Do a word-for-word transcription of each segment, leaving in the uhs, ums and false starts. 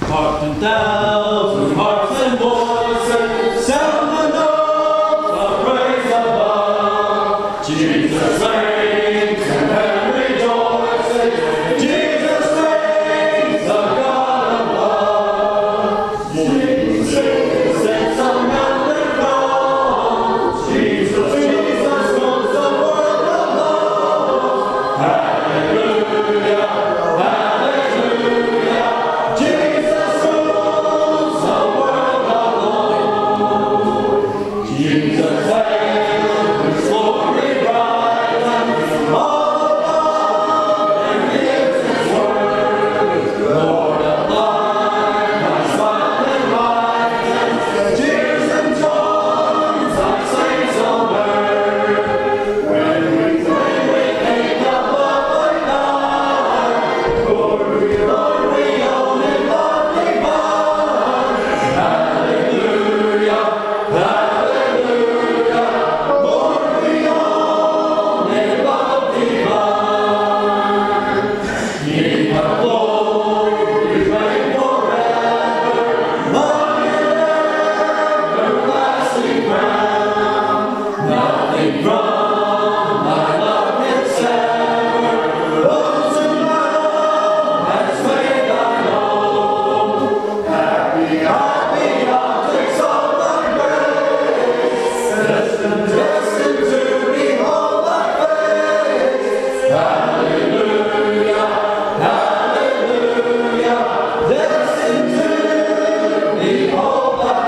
Hark and thousand harps and voices sound the notes of praise above. Jesus reigns and heaven rejoices. Jesus reigns, the God above. Jesus sits on mountain throne. Jesus, Jesus rules the world alone. Hallelujah, hallelujah. Jesus rules the world alone. Jesus reigns, His glory bright, all above and gives His word. Lord of life, thy smiling light, cheers and joys thy saints on earth. When we, when we think of love night, glory, Lord, we own in love divine. Hallelujah, hallelujah, Lord, we own in love divine. King of glory, reign forever, on your everlasting crown. Nothing from thy love can sever those who love has made thine own. Happy, happy objects of thy grace, destined, destined to behold thy face. Hallelujah, hallelujah, destined to behold thy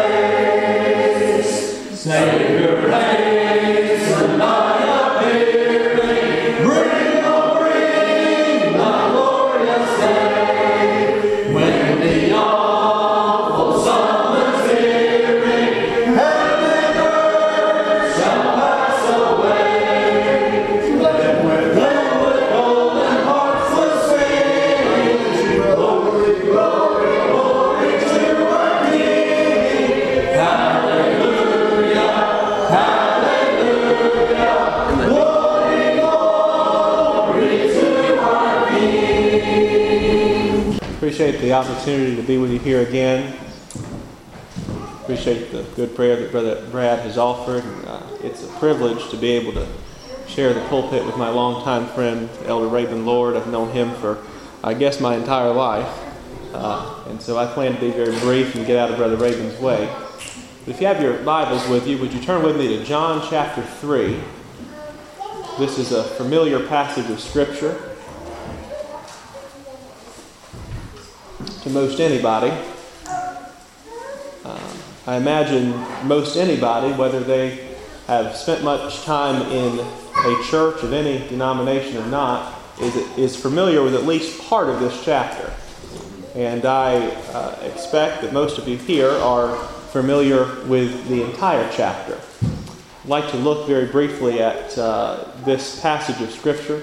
face. Savior reigns, and thy appearing, bring, oh bring thy glorious day. When the awful summons hearing, heaven and earth shall pass away. Then with, then with golden harps will sing, glory, glory, glory to our King. Hallelujah, hallelujah, glory, glory to our King. Appreciate the opportunity to be with you here again. Appreciate the good prayer that Brother Brad has offered. Uh, it's a privilege to be able to share the pulpit with my longtime friend, Elder Raven Lord. I've known him for, I guess, my entire life. Uh, and so I plan to be very brief and get out of Brother Raven's way. But if you have your Bibles with you, would you turn with me to John chapter three? This is a familiar passage of Scripture to most anybody. Um, I imagine most anybody, whether they have spent much time in a church of any denomination or not, is, is familiar with at least part of this chapter. And I uh, expect that most of you here are familiar with the entire chapter. I'd like to look very briefly at uh, this passage of Scripture.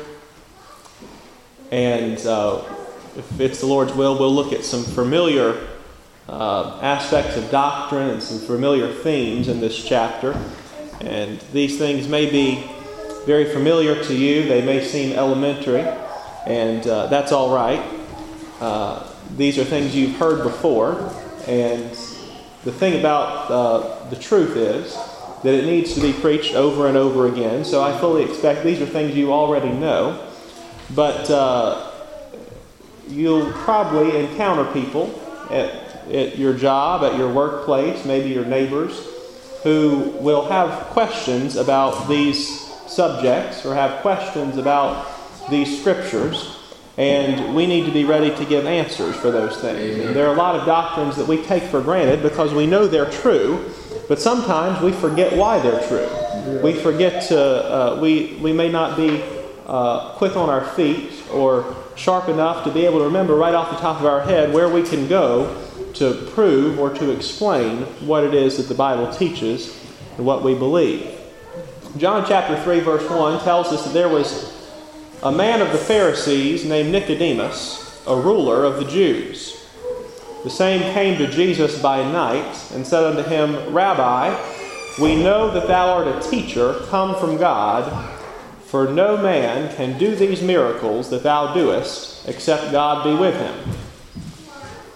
And uh, if it's the Lord's will, we'll look at some familiar uh, aspects of doctrine and some familiar themes in this chapter. And these things may be very familiar to you. They may seem elementary, and uh, that's all right. Uh, these are things you've heard before, and the thing about uh, the truth is that it needs to be preached over and over again. So I fully expect these are things you already know, but uh, you'll probably encounter people at, at your job, at your workplace, maybe your neighbors, who will have questions about these subjects or have questions about these scriptures, and we need to be ready to give answers for those things. And there are a lot of doctrines that we take for granted because we know they're true, but sometimes we forget why they're true. We forget to, uh, we, we may not be uh, quick on our feet or sharp enough to be able to remember right off the top of our head where we can go to prove or to explain what it is that the Bible teaches and what we believe. John chapter three verse one tells us that there was a man of the Pharisees named Nicodemus, a ruler of the Jews. The same came to Jesus by night and said unto him, Rabbi, we know that thou art a teacher come from God, for no man can do these miracles that thou doest, except God be with him.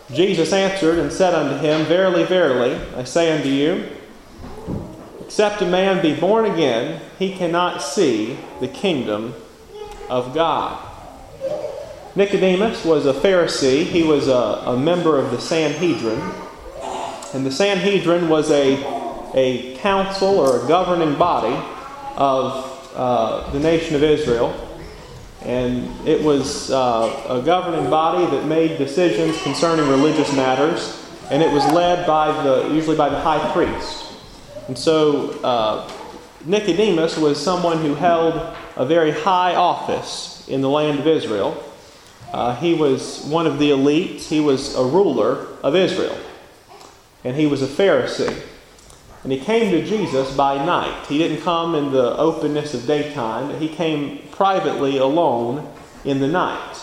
Jesus answered and said unto him, Verily, verily, I say unto you, except a man be born again, he cannot see the kingdom of God. Nicodemus was a Pharisee. He was a, a member of the Sanhedrin. And the Sanhedrin was a, a council or a governing body of uh, the nation of Israel. And it was uh, a governing body that made decisions concerning religious matters. And it was led by the usually by the high priest. And so uh, Nicodemus was someone who held a very high office in the land of Israel. Uh, he was one of the elites. He was a ruler of Israel. And he was a Pharisee. And he came to Jesus by night. He didn't come in the openness of daytime, but he came privately alone in the night.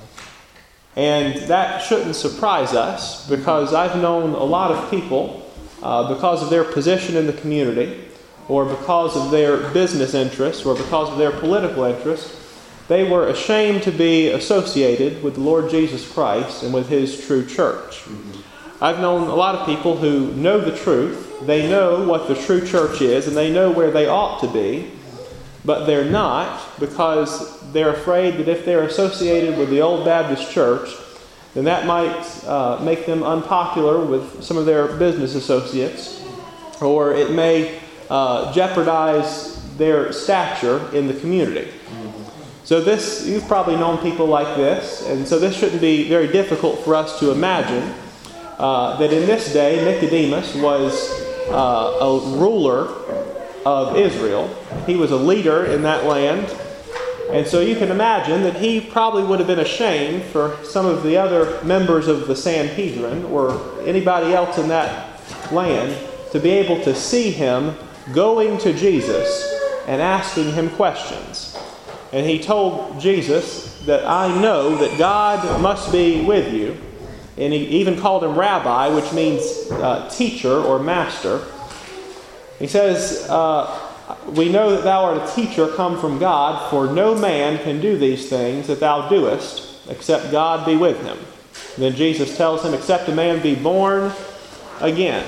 And that shouldn't surprise us, because I've known a lot of people, uh, because of their position in the community, or because of their business interests, or because of their political interests, they were ashamed to be associated with the Lord Jesus Christ and with His true church. Mm-hmm. I've known a lot of people who know the truth. They know what the true church is, and they know where they ought to be, but they're not, because they're afraid that if they're associated with the Old Baptist Church, then that might uh, make them unpopular with some of their business associates, or it may uh, jeopardize their stature in the community. So this, you've probably known people like this, and so this shouldn't be very difficult for us to imagine uh, that in this day Nicodemus was uh, a ruler of Israel. He was a leader in that land, and so you can imagine that he probably would have been ashamed for some of the other members of the Sanhedrin or anybody else in that land to be able to see him going to Jesus and asking him questions. And he told Jesus that I know that God must be with you. And he even called him rabbi, which means uh, teacher or master. He says, uh, we know that thou art a teacher come from God, for no man can do these things that thou doest, except God be with him. And then Jesus tells him, except a man be born again,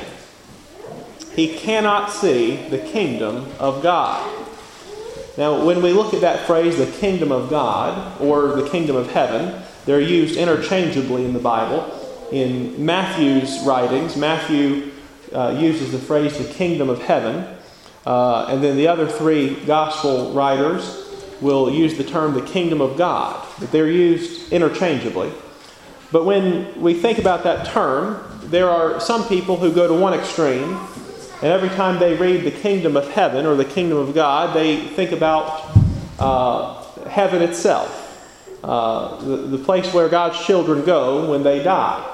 he cannot see the kingdom of God. Now, when we look at that phrase, the kingdom of God, or the kingdom of heaven, they're used interchangeably in the Bible. In Matthew's writings, Matthew uh, uses the phrase the kingdom of heaven, uh, and then the other three gospel writers will use the term the kingdom of God. But they're used interchangeably. But when we think about that term, there are some people who go to one extreme, and every time they read the kingdom of heaven or the kingdom of God, they think about uh, heaven itself, uh, the, the place where God's children go when they die.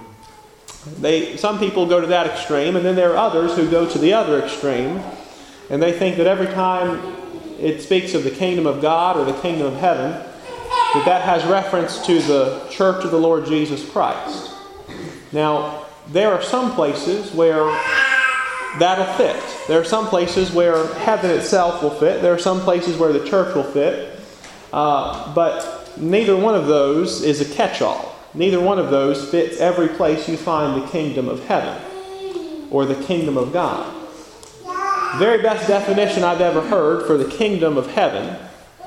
They, some people go to that extreme, and then there are others who go to the other extreme, and they think that every time it speaks of the kingdom of God or the kingdom of heaven, that that has reference to the church of the Lord Jesus Christ. Now, there are some places where that'll fit. There are some places where heaven itself will fit. There are some places where the church will fit. Uh, but neither one of those is a catch-all. Neither one of those fits every place you find the kingdom of heaven or the kingdom of God. The very best definition I've ever heard for the kingdom of heaven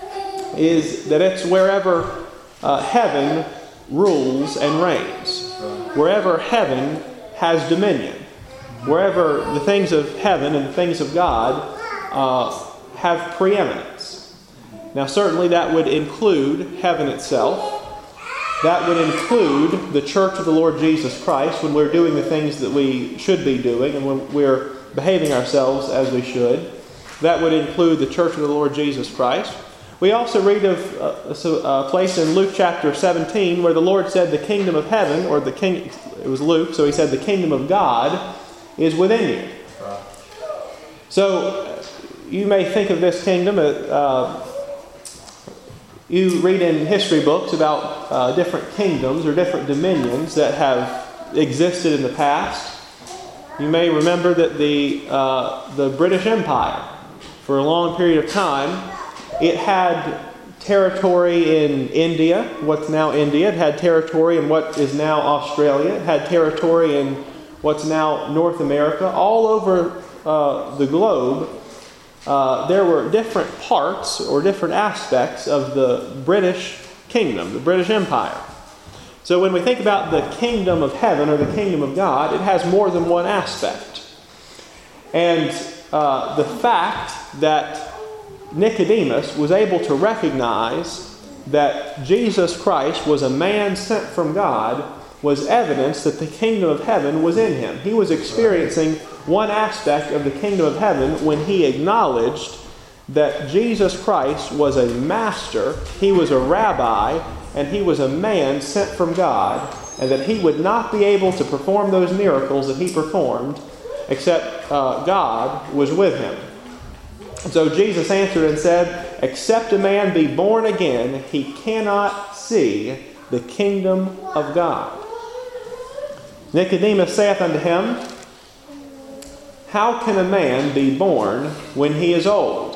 is that it's wherever uh, heaven rules and reigns. Wherever heaven has dominion. Wherever the things of heaven and the things of God uh, have preeminence. Now certainly that would include heaven itself. That would include the church of the Lord Jesus Christ when we're doing the things that we should be doing and when we're behaving ourselves as we should. That would include the church of the Lord Jesus Christ. We also read of a, a place in Luke chapter seventeen where the Lord said the kingdom of heaven, or the king, it was Luke, so he said the kingdom of God is within you. So you may think of this kingdom, uh, you read in history books about uh, different kingdoms or different dominions that have existed in the past. You may remember that the uh, the British Empire, for a long period of time, it had territory in India, what's now India. It had territory in what is now Australia. It had territory in what's now North America. All over uh, the globe, uh, there were different parts or different aspects of the British kingdom, the British Empire. So when we think about the kingdom of heaven or the kingdom of God, it has more than one aspect. And uh, the fact that Nicodemus was able to recognize that Jesus Christ was a man sent from God was evidence that the kingdom of heaven was in him. He was experiencing one aspect of the kingdom of heaven when he acknowledged that Jesus Christ was a master, he was a rabbi, and he was a man sent from God, and that he would not be able to perform those miracles that he performed except uh, God was with him. So Jesus answered and said, "Except a man be born again, he cannot see the kingdom of God." Nicodemus saith unto him, "How can a man be born when he is old?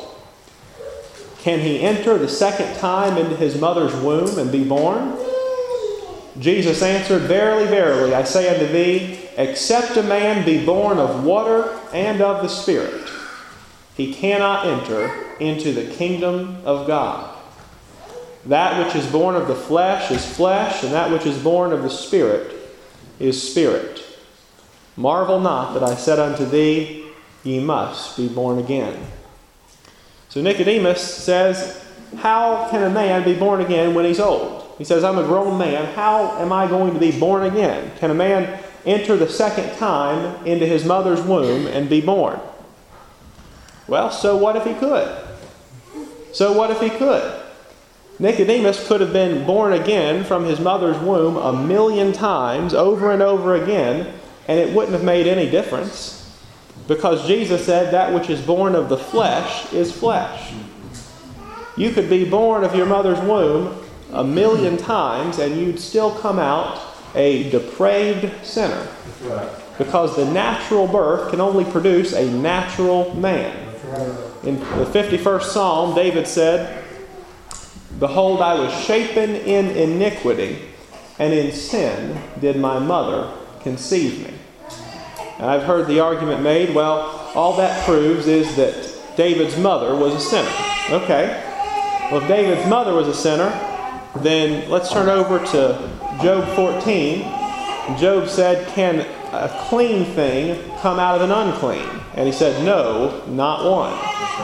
Can he enter the second time into his mother's womb and be born?" Jesus answered, "Verily, verily, I say unto thee, except a man be born of water and of the Spirit, he cannot enter into the kingdom of God. That which is born of the flesh is flesh, and that which is born of the Spirit is spirit. Marvel not that I said unto thee, ye must be born again." So Nicodemus says, how can a man be born again when he's old? He says, I'm a grown man. How am I going to be born again? Can a man enter the second time into his mother's womb and be born? Well, so what if he could? So what if he could? Nicodemus could have been born again from his mother's womb a million times over and over again, and it wouldn't have made any difference. Because Jesus said that which is born of the flesh is flesh. You could be born of your mother's womb a million times and you'd still come out a depraved sinner. Because the natural birth can only produce a natural man. In the fifty-first Psalm, David said, "Behold, I was shapen in iniquity, and in sin did my mother conceive me." And I've heard the argument made, well, all that proves is that David's mother was a sinner. Okay. Well, if David's mother was a sinner, then let's turn over to Job fourteen. Job said, "Can a clean thing come out of an unclean?" And he said, "No, not one."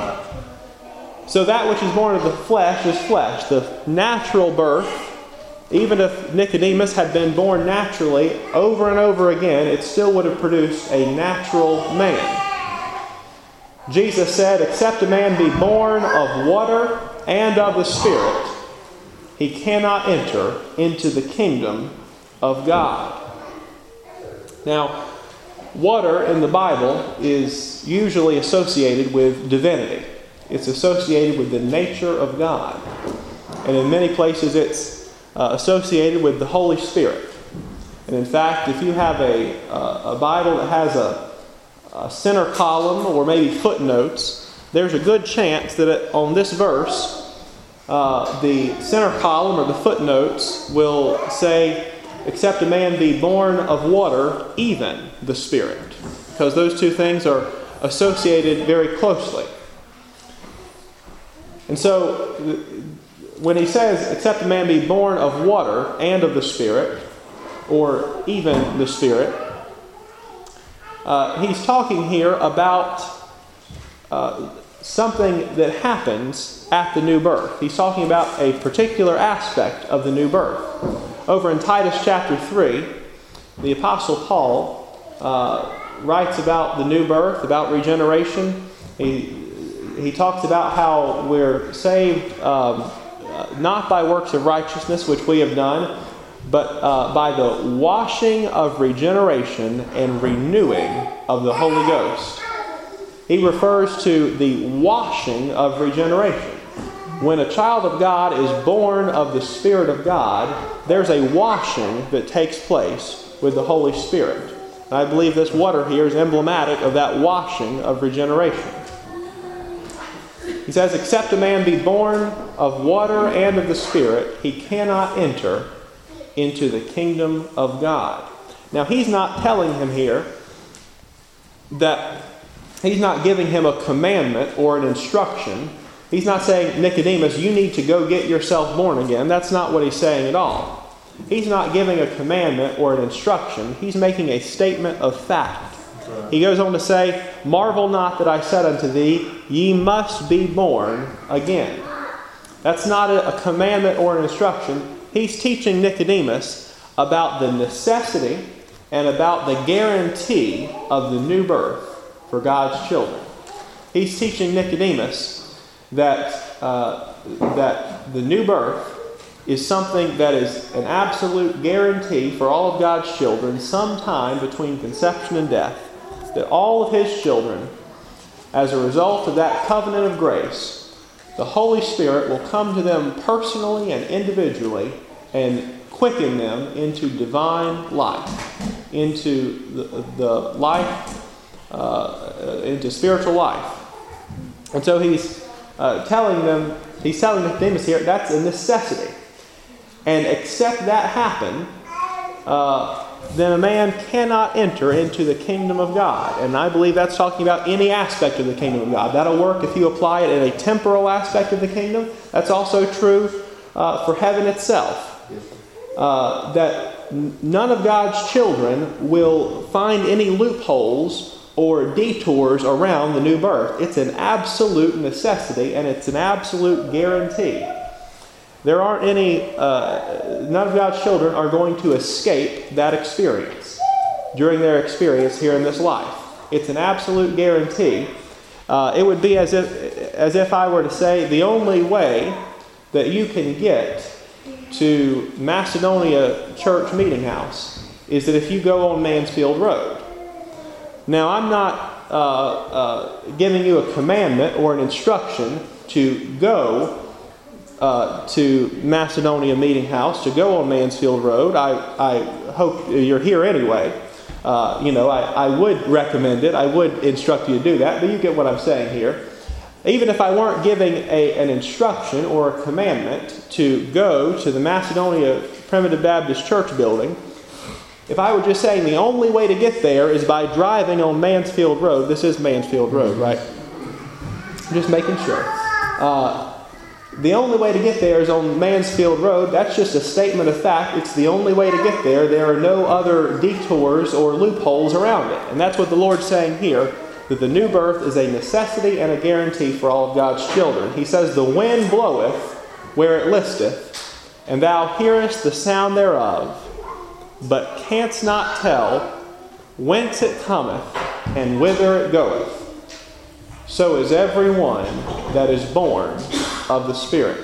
So that which is born of the flesh is flesh. The natural birth, even if Nicodemus had been born naturally over and over again, it still would have produced a natural man. Jesus said, "Except a man be born of water and of the Spirit, he cannot enter into the kingdom of God." Now, water in the Bible is usually associated with divinity. It's associated with the nature of God. And in many places it's uh, associated with the Holy Spirit. And in fact, if you have a, uh, a Bible that has a, a center column or maybe footnotes, there's a good chance that it, on this verse, uh, the center column or the footnotes will say, "Except a man be born of water, even the Spirit." Because those two things are associated very closely. And so, when he says, "Except a man be born of water and of the Spirit," or even the Spirit, uh, he's talking here about uh, something that happens at the new birth. He's talking about a particular aspect of the new birth. Over in Titus chapter three, the Apostle Paul uh, writes about the new birth, about regeneration. He, he talks about how we're saved um, not by works of righteousness, which we have done, but uh, by the washing of regeneration and renewing of the Holy Ghost. He refers to the washing of regeneration. When a child of God is born of the Spirit of God, there's a washing that takes place with the Holy Spirit. And I believe this water here is emblematic of that washing of regeneration. He says, except a man be born of water and of the Spirit, he cannot enter into the kingdom of God. Now, he's not telling him here that he's not giving him a commandment or an instruction. He's not saying, Nicodemus, you need to go get yourself born again. That's not what he's saying at all. He's not giving a commandment or an instruction. He's making a statement of fact. He goes on to say, marvel not that I said unto thee, ye must be born again. That's not a, a commandment or an instruction. He's teaching Nicodemus about the necessity and about the guarantee of the new birth for God's children. He's teaching Nicodemus that, uh, that the new birth is something that is an absolute guarantee for all of God's children sometime between conception and death, that all of His children, as a result of that covenant of grace, the Holy Spirit will come to them personally and individually and quicken them into divine life, into the, the life, uh, into spiritual life. And so he's uh, telling them, he's telling Nicodemus here, that's a necessity. And except that happen, uh, then a man cannot enter into the kingdom of God. And I believe that's talking about any aspect of the kingdom of God. That'll work if you apply it in a temporal aspect of the kingdom. That's also true uh, for heaven itself. Uh, that n- none of God's children will find any loopholes or detours around the new birth. It's an absolute necessity and it's an absolute guarantee. There aren't any, uh, none of God's children are going to escape that experience during their experience here in this life. It's an absolute guarantee. Uh, it would be as if, as if I were to say the only way that you can get to Macedonia Church Meeting House is that if you go on Mansfield Road. Now, I'm not uh, uh, giving you a commandment or an instruction to go Uh, to Macedonia Meeting House, to go on Mansfield Road. I, I hope you're here anyway. Uh, you know, I, I would recommend it. I would instruct you to do that, but you get what I'm saying here. Even if I weren't giving a, an instruction or a commandment to go to the Macedonia Primitive Baptist Church building, if I were just saying the only way to get there is by driving on Mansfield Road, this is Mansfield Road, right? Just making sure. Uh, The only way to get there is on Mansfield Road. That's just a statement of fact. It's the only way to get there. There are no other detours or loopholes around it. And that's what the Lord's saying here, that the new birth is a necessity and a guarantee for all of God's children. He says, the wind bloweth where it listeth, and thou hearest the sound thereof, but canst not tell whence it cometh and whither it goeth. So is every one that is born of the Spirit.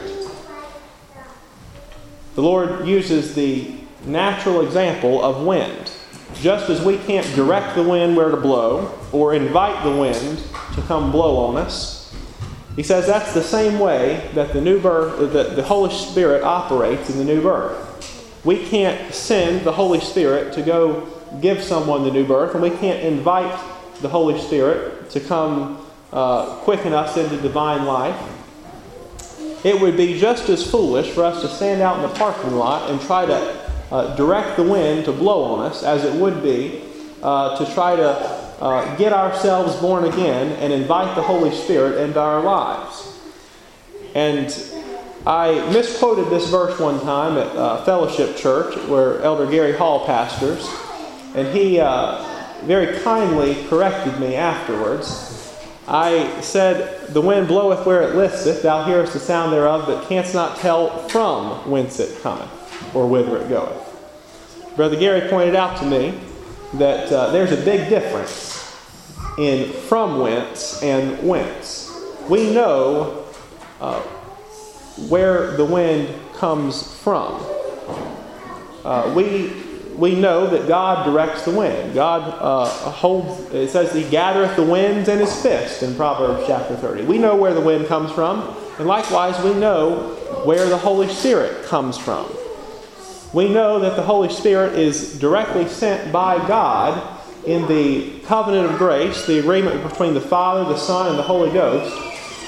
The Lord uses the natural example of wind. Just as we can't direct the wind where to blow or invite the wind to come blow on us, He says that's the same way that the new birth, that the Holy Spirit operates in the new birth. We can't send the Holy Spirit to go give someone the new birth, and we can't invite the Holy Spirit to come uh, quicken us into divine life. It would be just as foolish for us to stand out in the parking lot and try to uh, direct the wind to blow on us as it would be uh, to try to uh, get ourselves born again and invite the Holy Spirit into our lives. And I misquoted this verse one time at uh, Fellowship Church where Elder Gary Hall pastors, and he uh, very kindly corrected me afterwards. I said, the wind bloweth where it listeth, thou hearest the sound thereof, but canst not tell from whence it cometh, or whither it goeth. Brother Gary pointed out to me that uh, there's a big difference in from whence and whence. We know uh, where the wind comes from. Uh, we We know that God directs the wind. God uh, holds, it says He gathereth the winds in His fist in Proverbs chapter thirty. We know where the wind comes from. And likewise, we know where the Holy Spirit comes from. We know that the Holy Spirit is directly sent by God in the covenant of grace, the agreement between the Father, the Son, and the Holy Ghost.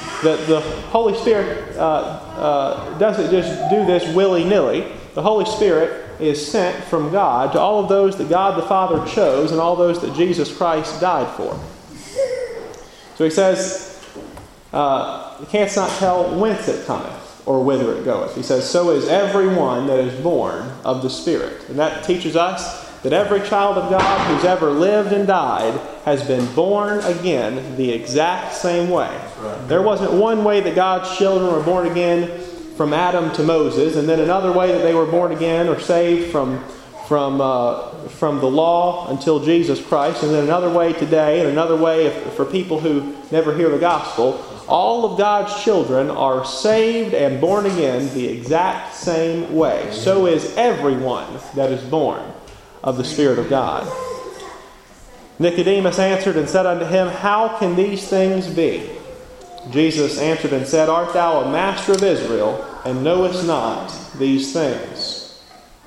that the Holy Spirit uh, uh, doesn't just do this willy-nilly. The Holy Spirit is sent from God to all of those that God the Father chose and all those that Jesus Christ died for. So he says, uh, you canst not tell whence it cometh or whither it goeth. He says, so is every one that is born of the Spirit. And that teaches us that every child of God who's ever lived and died has been born again the exact same way. Right. There wasn't one way that God's children were born again from Adam to Moses, and then another way that they were born again or saved from from uh, from the law until Jesus Christ, and then another way today, and another way if, for people who never hear the gospel. All of God's children are saved and born again the exact same way. So is everyone that is born of the Spirit of God. Nicodemus answered and said unto him, how can these things be? Jesus answered and said, art thou a master of Israel, and knowest not these things?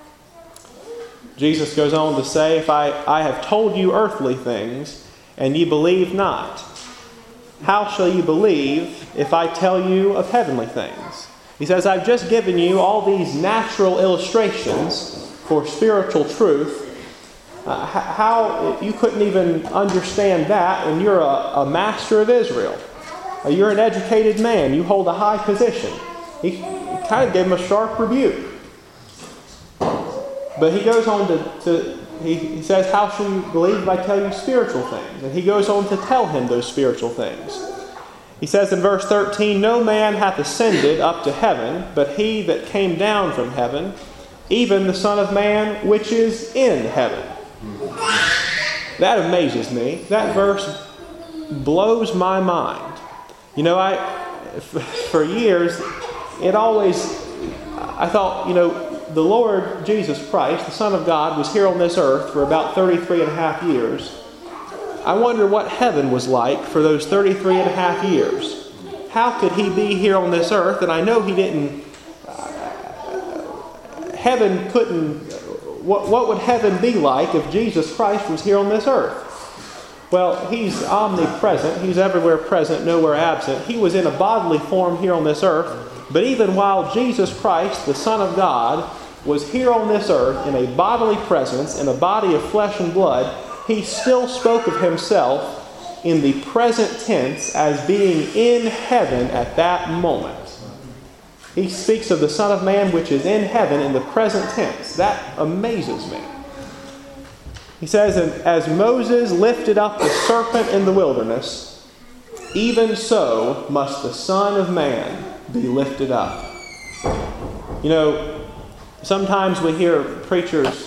Jesus goes on to say, if I, I have told you earthly things, and ye believe not, how shall you believe if I tell you of heavenly things? He says, I've just given you all these natural illustrations for spiritual truth. Uh, how you couldn't even understand that when you're a, a master of Israel. Uh, you're an educated man. You hold a high position. He, he kind of gave him a sharp rebuke. But he goes on to, to he, he says, how shall you believe if I tell you spiritual things? And he goes on to tell him those spiritual things. He says in verse thirteen, no man hath ascended up to heaven, but he that came down from heaven, even the Son of Man which is in heaven. That amazes me. That verse blows my mind. You know, I for years, it always, I thought, you know, the Lord Jesus Christ, the Son of God, was here on this earth for about thirty-three and a half years. I wonder what heaven was like for those thirty-three and a half years. How could he be here on this earth? And I know he didn't, uh, heaven couldn't, what, what would heaven be like if Jesus Christ was here on this earth? Well, he's omnipresent. He's everywhere present, nowhere absent. He was in a bodily form here on this earth. But even while Jesus Christ, the Son of God, was here on this earth in a bodily presence, in a body of flesh and blood, he still spoke of himself in the present tense as being in heaven at that moment. He speaks of the Son of Man which is in heaven in the present tense. That amazes me. He says, as Moses lifted up the serpent in the wilderness, even so must the Son of Man be lifted up. You know, sometimes we hear preachers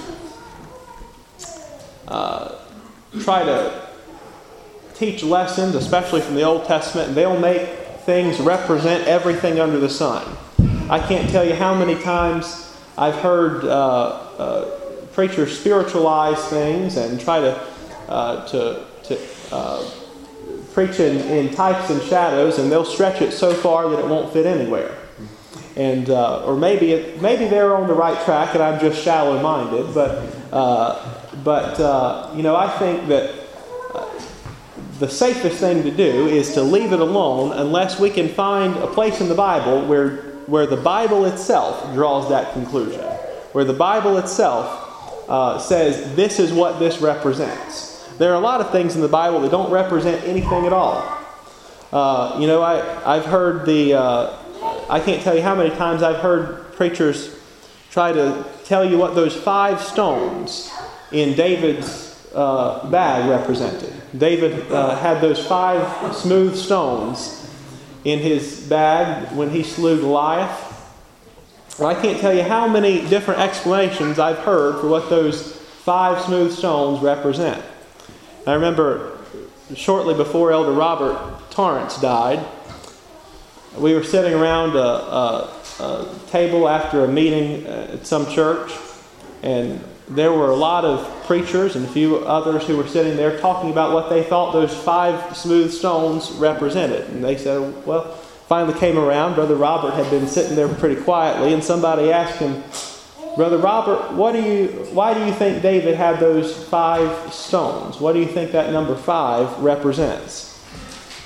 uh, try to teach lessons, especially from the Old Testament, and they'll make things represent everything under the sun. I can't tell you how many times I've heard uh, uh, preachers spiritualize things and try to uh, to, to uh, preach in, in types and shadows, and they'll stretch it so far that it won't fit anywhere. And uh, or maybe it, maybe they're on the right track, and I'm just shallow-minded. But uh, but uh, you know, I think that uh, the safest thing to do is to leave it alone, unless we can find a place in the Bible where where the Bible itself draws that conclusion, where the Bible itself uh, says this is what this represents. There are a lot of things in the Bible that don't represent anything at all. Uh, you know, I, I've heard the, uh, I can't tell you how many times I've heard preachers try to tell you what those five stones in David's uh, bag represented. David uh, had those five smooth stones in his bag when he slew Goliath. And I can't tell you how many different explanations I've heard for what those five smooth stones represent. I remember shortly before Elder Robert Torrance died, we were sitting around a, a, a table after a meeting at some church, and there were a lot of preachers and a few others who were sitting there talking about what they thought those five smooth stones represented. And they said, well, finally came around. Brother Robert had been sitting there pretty quietly, and somebody asked him, Brother Robert, what do you? Why do you think David had those five stones? What do you think that number five represents?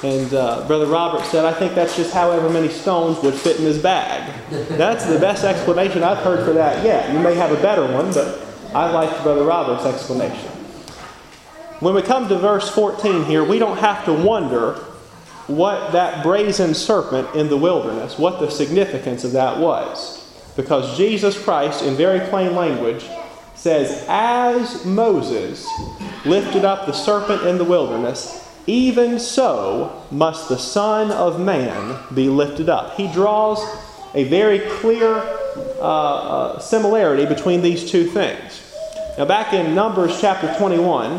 And uh, Brother Robert said, I think that's just however many stones would fit in his bag. That's the best explanation I've heard for that yet. You may have a better one, but I like Brother Robert's explanation. When we come to verse fourteen here, we don't have to wonder what that brazen serpent in the wilderness, what the significance of that was. Because Jesus Christ, in very plain language, says, as Moses lifted up the serpent in the wilderness, even so must the Son of Man be lifted up. He draws a very clear uh, uh, similarity between these two things. Now back in Numbers chapter twenty-one,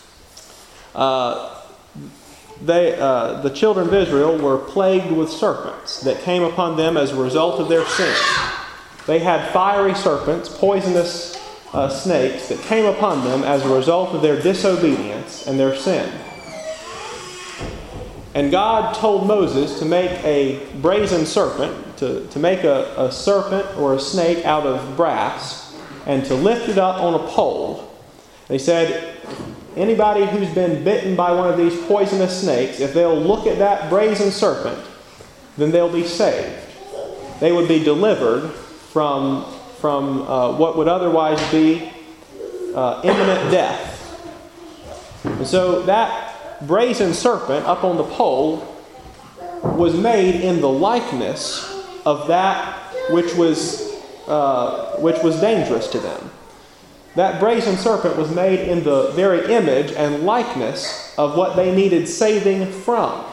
uh, they, uh, the children of Israel were plagued with serpents that came upon them as a result of their sin. They had fiery serpents, poisonous uh, snakes that came upon them as a result of their disobedience and their sin. And God told Moses to make a brazen serpent, to, to make a, a serpent or a snake out of brass, and to lift it up on a pole. They said, anybody who's been bitten by one of these poisonous snakes, if they'll look at that brazen serpent, then they'll be saved. They would be delivered from, from uh, what would otherwise be uh, imminent death. And so that brazen serpent up on the pole was made in the likeness of that which was uh, which was dangerous to them. That brazen serpent was made in the very image and likeness of what they needed saving from.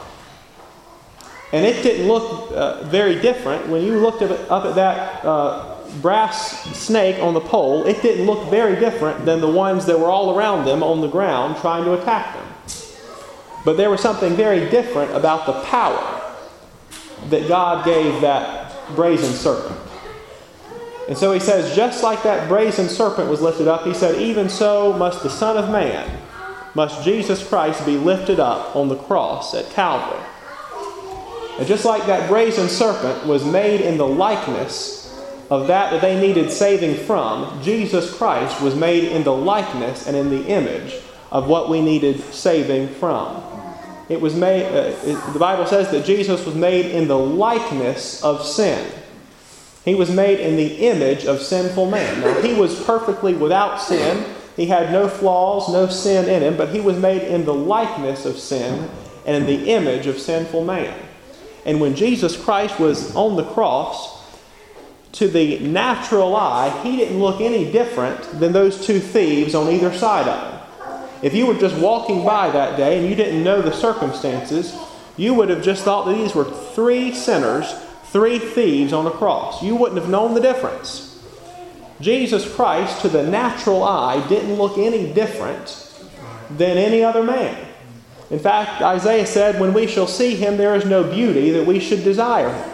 And it didn't look uh, very different. When you looked up at, up at that uh, brass snake on the pole, it didn't look very different than the ones that were all around them on the ground trying to attack them. But there was something very different about the power that God gave that brazen serpent. And so he says, just like that brazen serpent was lifted up, he said, even so must the Son of Man, must Jesus Christ be lifted up on the cross at Calvary. And just like that brazen serpent was made in the likeness of that that they needed saving from, Jesus Christ was made in the likeness and in the image of what we needed saving from. It was made. Uh, it, the Bible says that Jesus was made in the likeness of sin. He was made in the image of sinful man. Now, he was perfectly without sin. He had no flaws, no sin in him, but he was made in the likeness of sin and in the image of sinful man. And when Jesus Christ was on the cross, to the natural eye, he didn't look any different than those two thieves on either side of him. If you were just walking by that day and you didn't know the circumstances, you would have just thought that these were three sinners, three thieves on a cross. You wouldn't have known the difference. Jesus Christ, to the natural eye, didn't look any different than any other man. In fact, Isaiah said, when we shall see him, there is no beauty that we should desire him.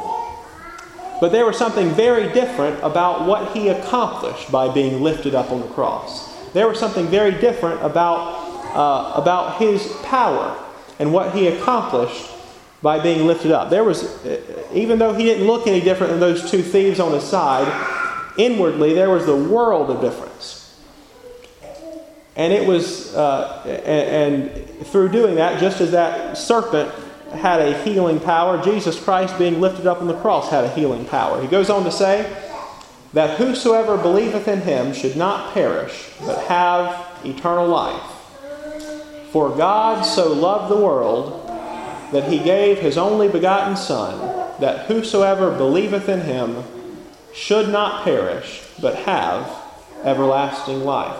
But there was something very different about what he accomplished by being lifted up on the cross. There was something very different about, uh, about his power and what he accomplished by being lifted up. There was, even though he didn't look any different than those two thieves on his side, inwardly there was the world of difference. And it was, uh, and, and through doing that, just as that serpent had a healing power, Jesus Christ being lifted up on the cross had a healing power. He goes on to say that whosoever believeth in him should not perish, but have eternal life. For God so loved the world that he gave his only begotten Son, that whosoever believeth in him should not perish, but have everlasting life.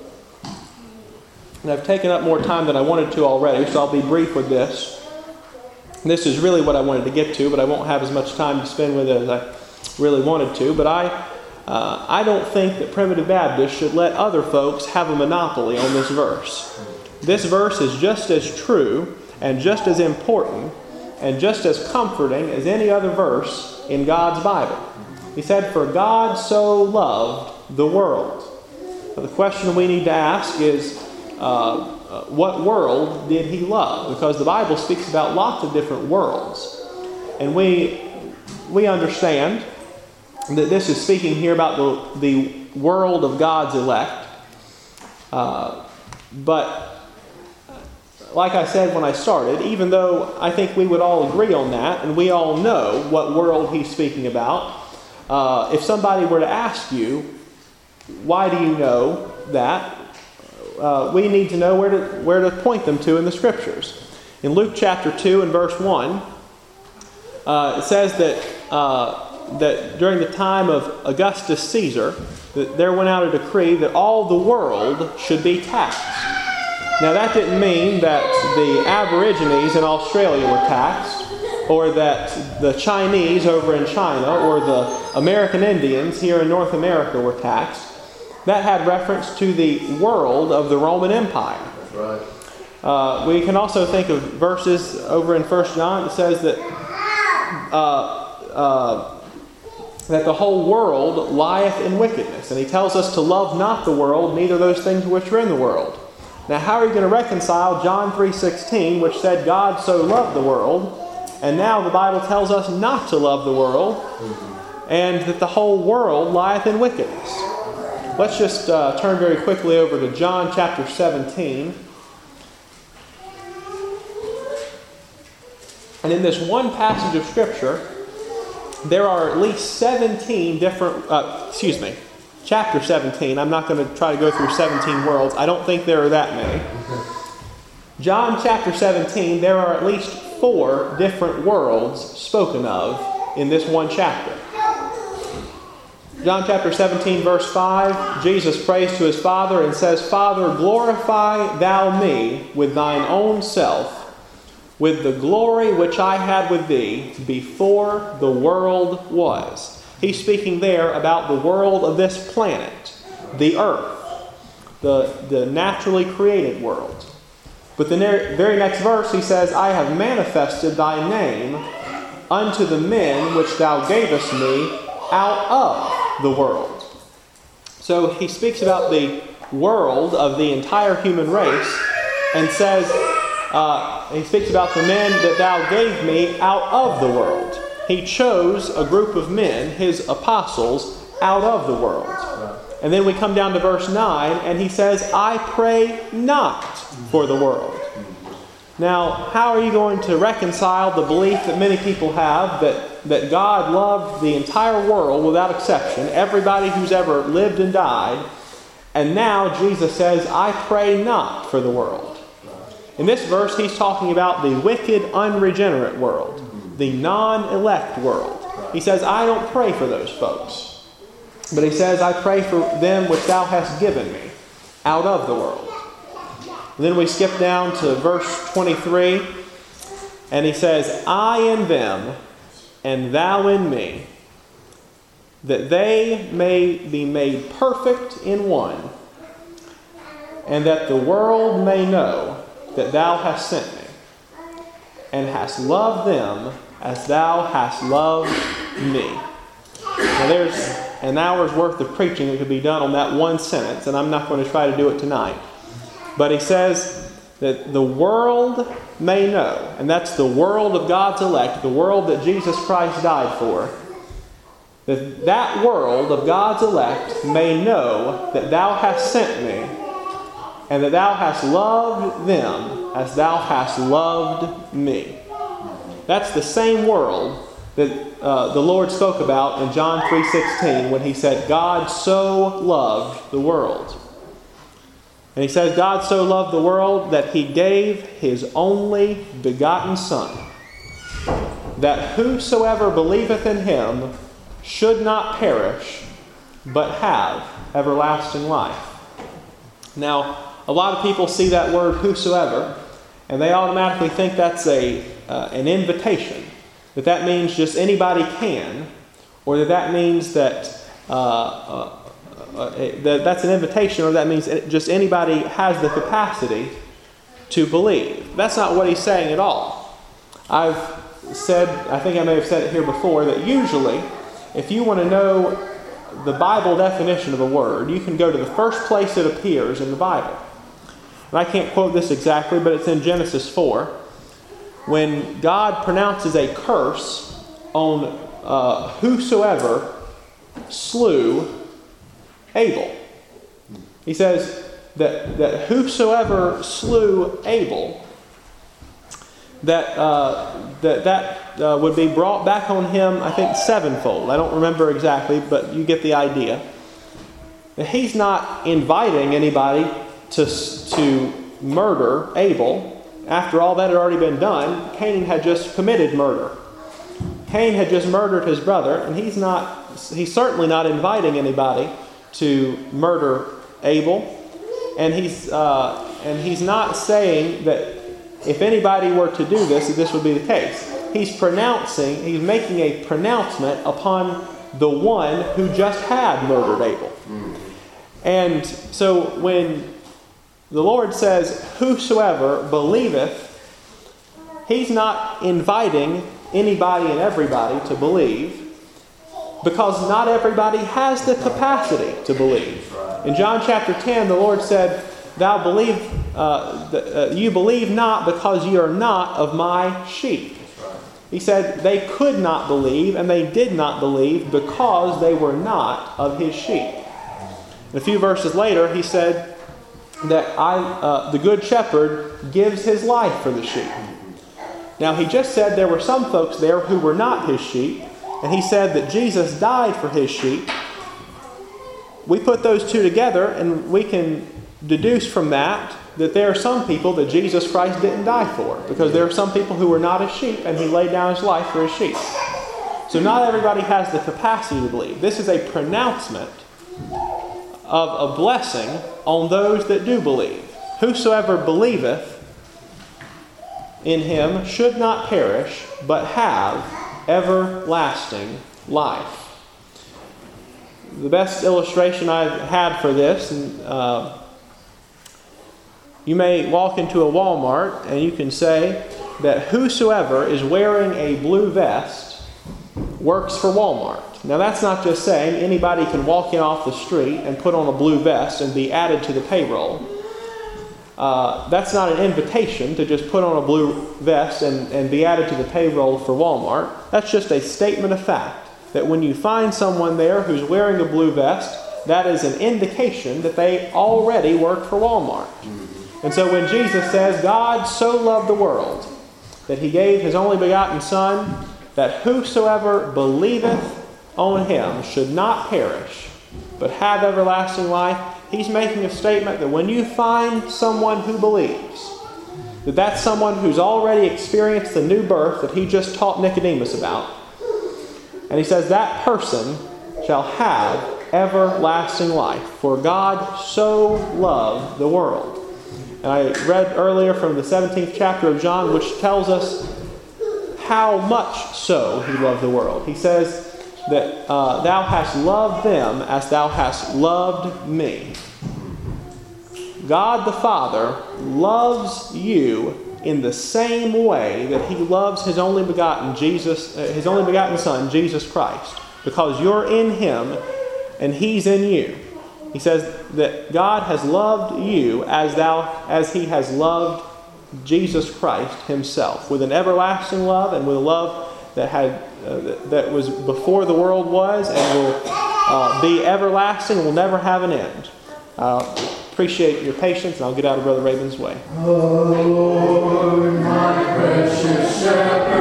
And I've taken up more time than I wanted to already, so I'll be brief with this. This is really what I wanted to get to, but I won't have as much time to spend with it as I really wanted to. But I uh, I don't think that Primitive Baptists should let other folks have a monopoly on this verse. This verse is just as true and just as important and just as comforting as any other verse in God's Bible. He said, for God so loved the world. Now, the question we need to ask is, uh, uh, what world did he love? Because the Bible speaks about lots of different worlds. And we we understand that this is speaking here about the, the world of God's elect. Uh, but like I said when I started, even though I think we would all agree on that, and we all know what world he's speaking about, uh, if somebody were to ask you, why do you know that? Uh, we need to know where to, where to point them to in the Scriptures. In Luke chapter two and verse one, uh, it says that, uh, that during the time of Augustus Caesar, that there went out a decree that all the world should be taxed. Now that didn't mean that the Aborigines in Australia were taxed, or that the Chinese over in China, or the American Indians here in North America were taxed. That had reference to the world of the Roman Empire. That's right. Uh, we can also think of verses over in First John that says that uh, uh, that the whole world lieth in wickedness. And he tells us to love not the world, neither those things which are in the world. Now how are you going to reconcile John three sixteen, which said God so loved the world, and now the Bible tells us not to love the world, and that the whole world lieth in wickedness? Let's just uh, turn very quickly over to John chapter seventeen. And in this one passage of Scripture, there are at least seventeen different, uh, excuse me, chapter seventeen. I'm not going to try to go through seventeen worlds. I don't think there are that many. John chapter seventeen, there are at least four different worlds spoken of in this one chapter. John chapter seventeen, verse five, Jesus prays to his Father and says, Father, glorify thou me with thine own self, with the glory which I had with thee before the world was. He's speaking there about the world of this planet, the earth, the, the naturally created world. But the ne- very next verse he says, I have manifested thy name unto the men which thou gavest me out of the world. So he speaks about the world of the entire human race and says, uh, he speaks about the men that thou gave me out of the world. He chose a group of men, his apostles, out of the world. And then we come down to verse nine, and he says, I pray not for the world. Now, how are you going to reconcile the belief that many people have that, that God loved the entire world without exception, everybody who's ever lived and died, and now Jesus says, I pray not for the world? In this verse, he's talking about the wicked, unregenerate world, the non-elect world. He says, I don't pray for those folks. But he says, I pray for them which thou hast given me out of the world. And then we skip down to verse twenty-three, and he says, I in them, and thou in me, that they may be made perfect in one, and that the world may know that thou hast sent me, and hast loved them as thou hast loved me. Now there's an hour's worth of preaching that could be done on that one sentence, and I'm not going to try to do it tonight. But he says that the world may know, and that's the world of God's elect, the world that Jesus Christ died for, that that world of God's elect may know that thou hast sent me, and that thou hast loved them as thou hast loved me. That's the same world that uh, the Lord spoke about in John three sixteen when he said, God so loved the world. And he says, God so loved the world that he gave his only begotten Son, that whosoever believeth in him should not perish, but have everlasting life. Now, a lot of people see that word whosoever, and they automatically think that's a uh, an invitation. That that means just anybody can, or that that means that, uh, uh, uh, that that's an invitation, or that means just anybody has the capacity to believe. That's not what he's saying at all. I've said, I think I may have said it here before, that usually, if you want to know the Bible definition of a word, you can go to the first place it appears in the Bible. And I can't quote this exactly, but it's in Genesis four. When God pronounces a curse on uh, whosoever slew Abel. He says that, that whosoever slew Abel that uh, that, that uh, would be brought back on him, I think, sevenfold. I don't remember exactly, but you get the idea. He's not inviting anybody to, to murder Abel. After all that had already been done, Cain had just committed murder. Cain had just murdered his brother, and he's not, he's certainly not inviting anybody to murder Abel. And he's, uh, and he's not saying that if anybody were to do this, that this would be the case. He's pronouncing, he's making a pronouncement upon the one who just had murdered Abel. And so when the Lord says, whosoever believeth, he's not inviting anybody and everybody to believe, because not everybody has the capacity to believe. In John chapter ten, the Lord said, Thou believe, uh, the, uh, you believe not because ye are not of my sheep. He said they could not believe, and they did not believe because they were not of his sheep. And a few verses later, he said that I, uh, the good shepherd gives his life for the sheep. Now, he just said there were some folks there who were not his sheep, and he said that Jesus died for his sheep. We put those two together, and we can deduce from that that there are some people that Jesus Christ didn't die for, because there are some people who were not his sheep, and he laid down his life for his sheep. So not everybody has the capacity to believe. This is a pronouncement of a blessing on those that do believe. Whosoever believeth in him should not perish, but have everlasting life. The best illustration I've had for this, and uh, you may walk into a Walmart and you can say that whosoever is wearing a blue vest works for Walmart. Now, that's not just saying anybody can walk in off the street and put on a blue vest and be added to the payroll. Uh, that's not an invitation to just put on a blue vest and, and be added to the payroll for Walmart. That's just a statement of fact that when you find someone there who's wearing a blue vest, that is an indication that they already work for Walmart. And so when Jesus says, God so loved the world that he gave his only begotten Son, that whosoever believeth on him should not perish, but have everlasting life, he's making a statement that when you find someone who believes, that that's someone who's already experienced the new birth that he just taught Nicodemus about. And he says that person shall have everlasting life, for God so loved the world. And I read earlier from the seventeenth chapter of John, which tells us how much so he loved the world. He says that uh, thou hast loved them as thou hast loved me. God the Father loves you in the same way that he loves his only begotten Jesus, uh, his only begotten Son, Jesus Christ, because you're in him and he's in you. He says that God has loved you as thou as he has loved Jesus Christ himself, with an everlasting love and with a love that had uh, that was before the world was and will uh, be everlasting and will never have an end. Uh, appreciate your patience, and I'll get out of Brother Raven's way. Oh Lord, my precious shepherd.